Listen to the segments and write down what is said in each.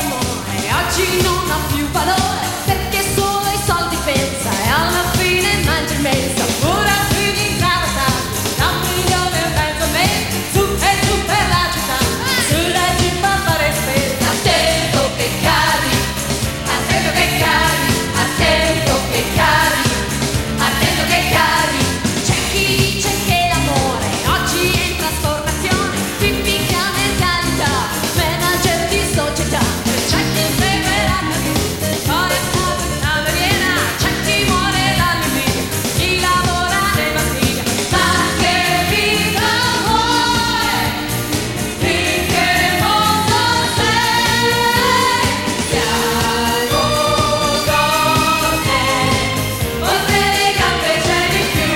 l'amore oggi non ha più valore, perché solo i soldi pensa e alla fine mangia il mensa. Pure a figli incaratati, da 1,5 milioni al mese, su e giù per la città, sulla jeep a fare spesa. Attento che cadi, attento che cadi, attento che cadi, attento che cadi. C'è chi dice che l'amore oggi è in trasformazione, tipica mentalità, manager di società. C'è chi segue la carriera, poi è stato una velena. C'è chi muore dall'invidia, chi lavora nei mattini. Ma che vita vuoi? In che mondo sei? Siamo donne, oltre le gambe c'è di più.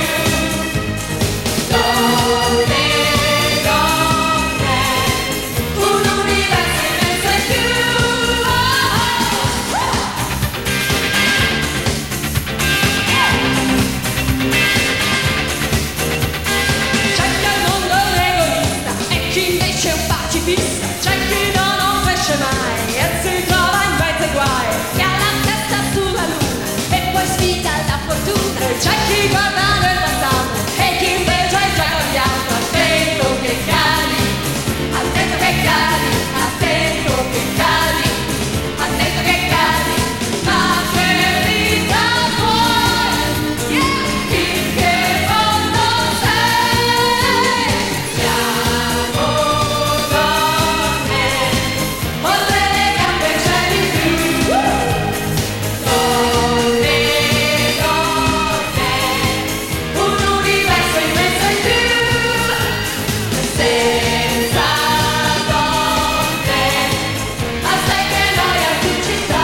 Donne, donne, un universo immenso e più. C'è chi al mondo è un egoista e chi invece è un pacifista. C'è chi non pesce mai e si trova in mezzo ai guai, che ha la testa sulla luna e poi sfida la fortuna. C'è chi guarda nel passato e chi invece è già cambiato. Attento che cadi, attento che cadi, attento che cadi, attento che cadi. Ma che vita vuoi? In che mondo sei? Siamo donne, oltre le gambe c'è di più. Donne, donne, un universo immenso e più. Senza donne, assai che noia di città.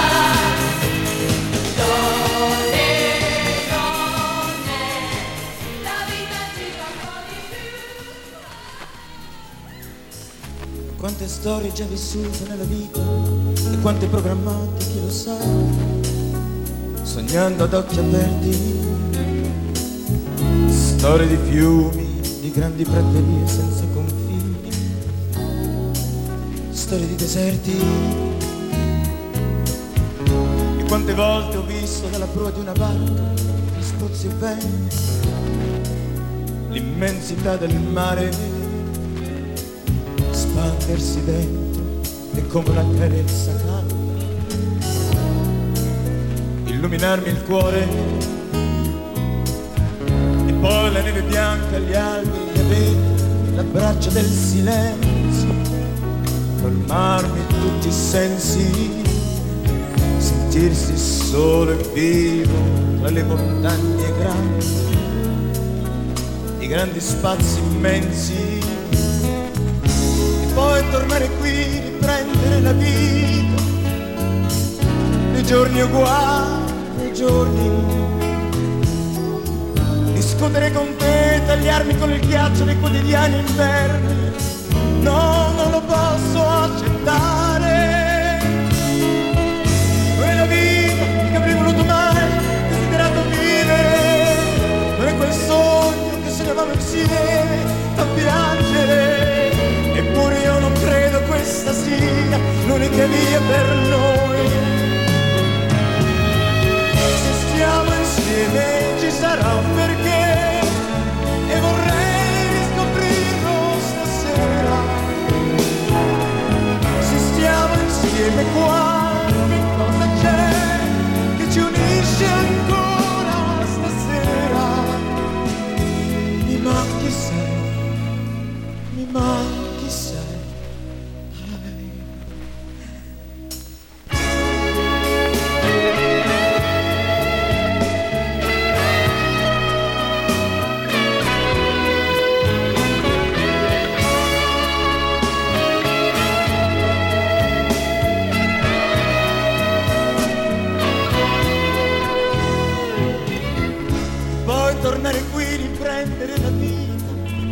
Donne, donne, la vita gira un po' di più. Quante storie già vissute nella vita e quante programmate, chi lo sa, sognando ad occhi aperti. Storie di fiumi, di grandi praterie senza confini, storie di deserti. E quante volte ho visto dalla prua di una barca, gli spruzzi e venti, l'immensità del mare espandersi dentro e come una carezza calda illuminarmi il cuore. E poi la neve bianca, gli alberi, gli abeti, l'abbraccio del silenzio, colmarmi tutti i sensi, sentirsi solo e vivo tra le montagne grandi, i grandi spazi immensi. Poi tornare qui, riprendere la vita, nei giorni uguali, nei giorni, discutere con te, tagliarmi con il ghiaccio dei quotidiani inverni. No, non lo posso accettare. Non è la vita che avrei voluto mai, desiderato vivere, non è quel sogno che sognavamo insieme a piangere. Eppure io non credo questa sia l'unica via per noi. Se stiamo insieme ci sarà un perché e vorrei riscoprirlo stasera. Se stiamo insieme qua, che cosa c'è che ci unisce ancora stasera? Mi manchi sei, mi manchi. Tornare qui, riprendere la vita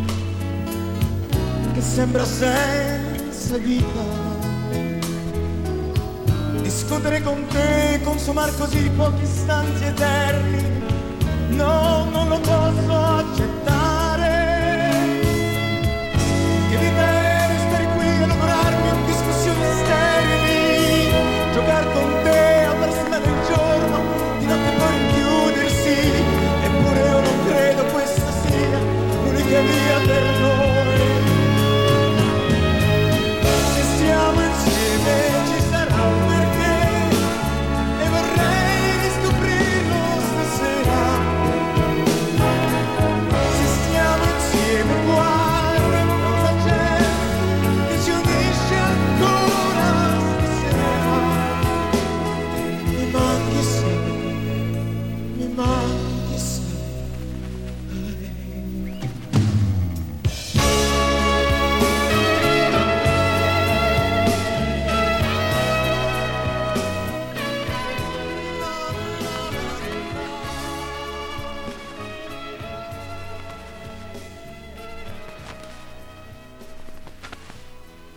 che sembra senza vita, discutere con te, consumare così pochi istanti eterni. No, non lo